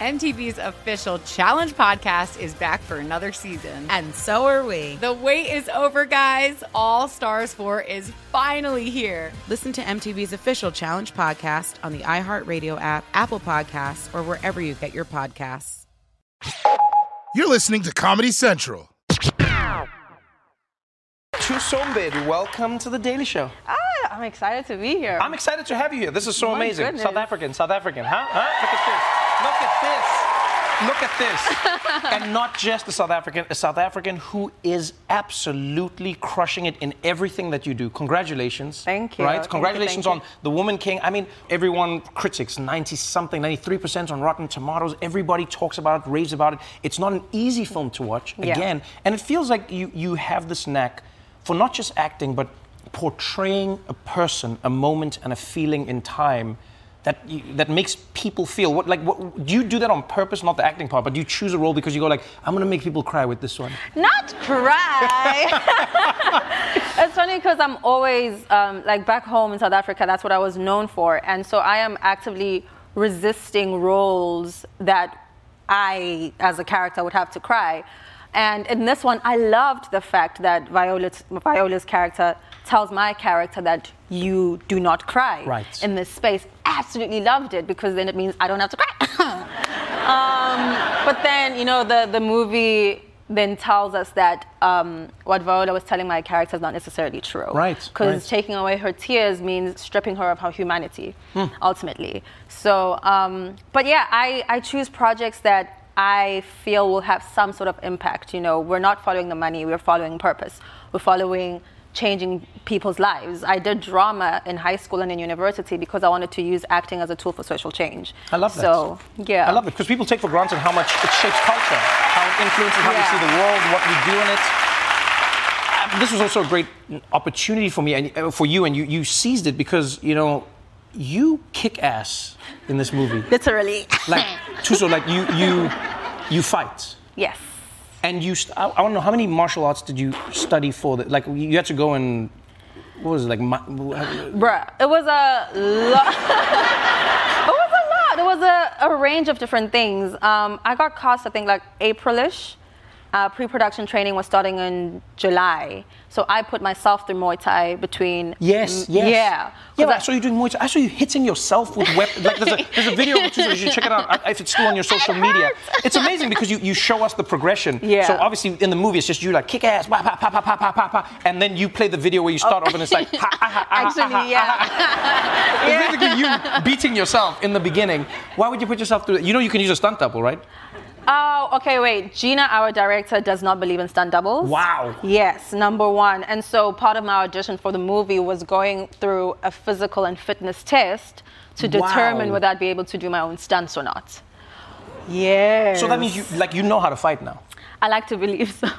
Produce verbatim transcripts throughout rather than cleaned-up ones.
M T V's official Challenge podcast is back for another season. And so are we. The wait is over, guys. All Stars four is finally here. Listen to M T V's official Challenge podcast on the iHeartRadio app, Apple Podcasts, or wherever you get your podcasts. You're listening to Comedy Central. Thuso Mbedi, welcome to The Daily Show. Ah, I'm excited to be here. I'm excited to have you here. This is so My amazing. goodness. South African, South African, huh? Huh? Look at this. Look at this. Look at this. And not just a South African, a South African who is absolutely crushing it in everything that you do. Congratulations. Thank you. Right? Thank Congratulations you, thank on The Woman King. I mean, everyone, critics, ninety-something, ninety-three percent on Rotten Tomatoes. Everybody talks about it, raves about it. It's not an easy film to watch, Yeah. again. And it feels like you, you have this knack for not just acting, but portraying a person, a moment, and a feeling in time that you, that makes people feel. What like what, do you do that on purpose? Not the acting part, but do you choose a role because you go like, I'm gonna make people cry with this one? Not cry. It's funny because I'm always um, like back home in South Africa. That's what I was known for, and so I am actively resisting roles that I, as a character, would have to cry. And in this one, I loved the fact that Viola's, Viola's character tells my character that you do not cry right. in this space. Absolutely loved it because then it means I don't have to cry. um, but then, you know, the, the movie then tells us that um, what Viola was telling my character is not necessarily true. Right. Because right. taking away her tears means stripping her of her humanity, Hmm. ultimately. So, um, but yeah, I, I choose projects that I feel will have some sort of impact. You know, we're not following the money, we're following purpose. We're following changing people's lives. I did drama in high school and in university because I wanted to use acting as a tool for social change. I love that. So, yeah. I love it because people take for granted how much it shapes culture, how it influences how Yeah. we see the world, what we do in it. Uh, This was also a great opportunity for me and uh, for you, and you, you seized it because, you know, you kick ass in this movie. Literally. Like, Thuso, like you, you, you fight. Yes. And you, st- I, I want to know, how many martial arts did you study for? The, like, you had to go and, what was it, like, ma- Bruh, it was a lot. It was a lot. It was a, a range of different things. Um, I got cast, I think, like April-ish. Uh, pre-production training was starting in July. So I put myself through Muay Thai between... Yes, yes. Yeah. Yeah, I, I saw you doing Muay Thai. I saw you hitting yourself with weapons. Like, there's a, there's a video of it, too, so you should check it out I- if it's still on your social media. It's amazing because you, you show us the progression. Yeah. So obviously in the movie, it's just you like kick ass, pa, pa, pa, pa, pa, pa, pa, pa, and then you play the video where you start off and it's like... Ha, ha, ha, ha, Actually, ha, ha, yeah. ha. It's basically you beating yourself in the beginning. Why would you put yourself through that? You know you can use a stunt double, right? Oh, okay, wait. Gina, our director, does not believe in stunt doubles. Wow. Yes, number one. And so part of my audition for the movie was going through a physical and fitness test to determine Wow. whether I'd be able to do my own stunts or not. Yes. So that means you like you know how to fight now. I like to believe so.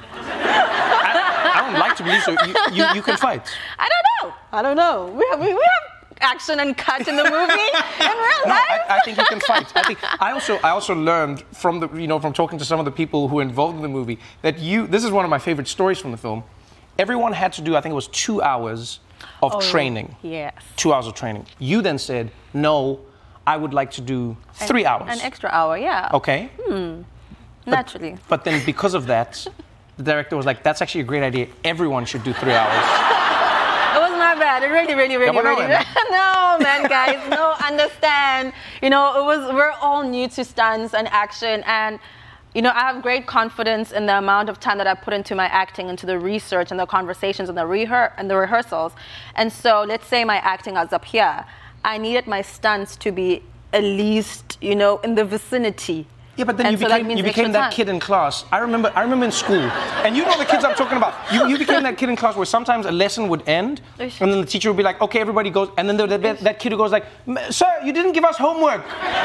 I, I don't like to believe so. You, you, you can fight. I don't know. I don't know. We have, we, we have action and cut in the movie in real No, life. I, I think you can fight. I think I also I also learned from the you know from talking to some of the people who were involved in the movie that you this is one of my favorite stories from the film. Everyone had to do I think it was two hours of Oh, training. Yes. Two hours of training. You then said no. I would like to do three hours. An extra hour, yeah. Okay. Naturally. But then because of that, the director was like, "That's actually a great idea. Everyone should do three hours." It was my bad. It really, really, really, but no, really. man. No, man, guys. No, understand. You know, it was. We're all new to stunts and action, and you know, I have great confidence in the amount of time that I put into my acting, into the research and the conversations and the rehear and the rehearsals. And so, let's say my acting was up here. I needed my stunts to be at least, you know, in the vicinity. Yeah, but then And you so that became means you became extra that time. kid in class. I remember I remember in school, and you know the kids I'm talking about. You, you became that kid in class where sometimes a lesson would end, and then the teacher would be like, "Okay, everybody goes," and then there would be that kid who goes like, "Sir, you didn't give us homework."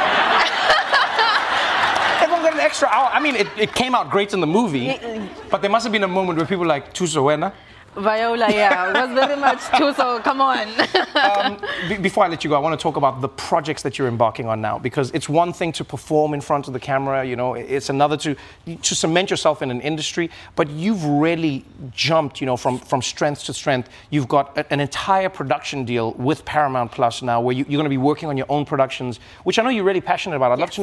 Everyone got an extra hour. I mean, it, it came out great in the movie, but there must have been a moment where people were like, "Thuso wena." Viola, yeah, was very much too. So come on. um, b- before I let you go, I want to talk about the projects that you're embarking on now, because it's one thing to perform in front of the camera, you know, it's another to to cement yourself in an industry, but you've really jumped, you know, from, from strength to strength. You've got a, an entire production deal with Paramount Plus now, where you, you're going to be working on your own productions, which I know you're really passionate about. I'd love Yes. to know,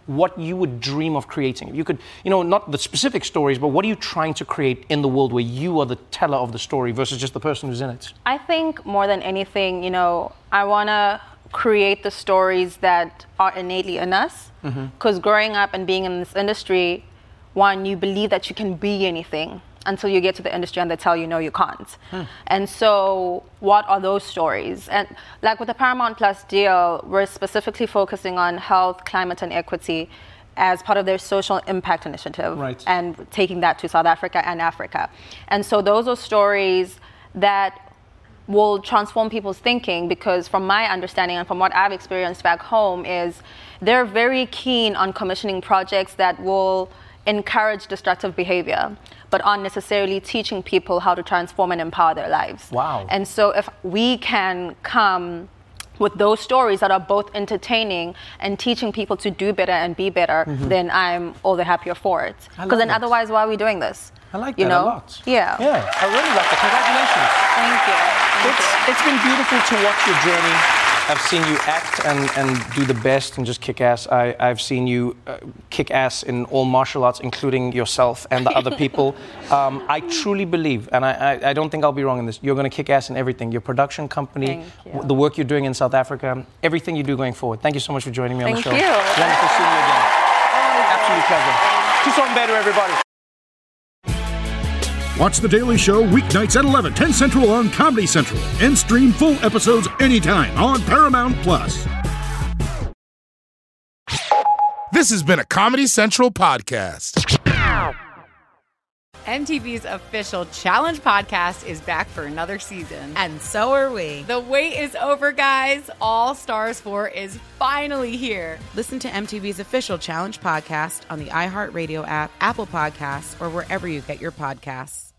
what you would dream of creating. If you could, you know, not the specific stories, but what are you trying to create in the world where you are the teller of the story versus just the person who's in it? I think more than anything, you know, I want to create the stories that are innately in us. Because mm-hmm. growing up and being in this industry, one, you believe that you can be anything until you get to the industry and they tell you, no, you can't. Hmm. And so what are those stories? And like with the Paramount Plus deal, we're specifically focusing on health, climate, and equity as part of their social impact initiative, right. and taking that to South Africa and Africa. And so those are stories that will transform people's thinking, because from my understanding and from what I've experienced back home is they're very keen on commissioning projects that will encourage destructive behavior, but aren't necessarily teaching people how to transform and empower their lives. Wow. And so if we can come with those stories that are both entertaining and teaching people to do better and be better, mm-hmm. then I'm all the happier for it. Because then it. Otherwise, why are we doing this? I like you that know? a lot. Yeah. Yeah, I really like it. Congratulations. Thank you. Thank it's, you. it's been beautiful to watch your journey. I've seen you act and, and do the best and just kick ass. I, I've seen you uh, kick ass in all martial arts, including yourself and the other people. Um, I truly believe, and I, I, I don't think I'll be wrong in this, you're going to kick ass in everything. Your production company, w- the work you're doing in South Africa, everything you do going forward. Thank you so much for joining me Thank on the show. you. Wonderful seeing you again. Absolute pleasure. Tucson better, everybody. Watch The Daily Show weeknights at eleven, ten Central on Comedy Central. And stream full episodes anytime on Paramount Plus. This has been a Comedy Central podcast. M T V's official Challenge podcast is back for another season. And so are we. The wait is over, guys. All Stars four is finally here. Listen to M T V's official Challenge podcast on the iHeartRadio app, Apple Podcasts, or wherever you get your podcasts.